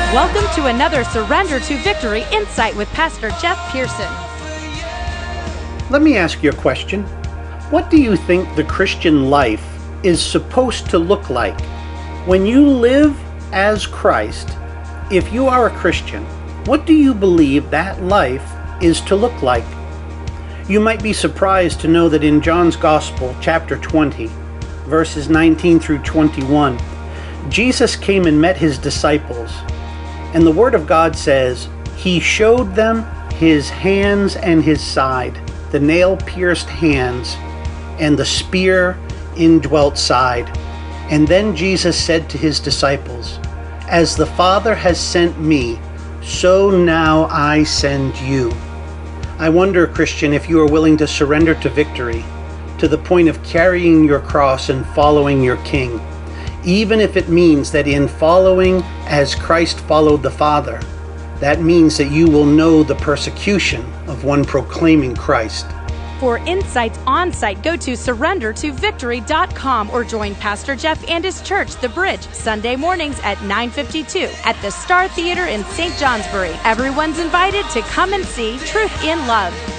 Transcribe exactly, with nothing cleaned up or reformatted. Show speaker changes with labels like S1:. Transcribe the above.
S1: Welcome to another Surrender to Victory Insight with Pastor Jeff Pearson.
S2: Let me ask you a question. What do you think the Christian life is supposed to look like? When you live as Christ, if you are a Christian, what do you believe that life is to look like? You might be surprised to know that in John's Gospel, chapter twenty, verses nineteen through twenty-one, Jesus came and met his disciples. And the Word of God says, He showed them His hands and His side, the nail-pierced hands and the spear-indwelt side. And then Jesus said to His disciples, As the Father has sent me, so now I send you. I wonder, Christian, if you are willing to surrender to victory, to the point of carrying your cross and following your King, even if it means that in following as Christ followed the Father, that means that you will know the persecution of one proclaiming Christ.
S1: For insights on site, go to surrender to victory dot com or join Pastor Jeff and his church, The Bridge, Sunday mornings at nine fifty-two at the Star Theater in Saint Johnsbury. Everyone's invited to come and see Truth in Love.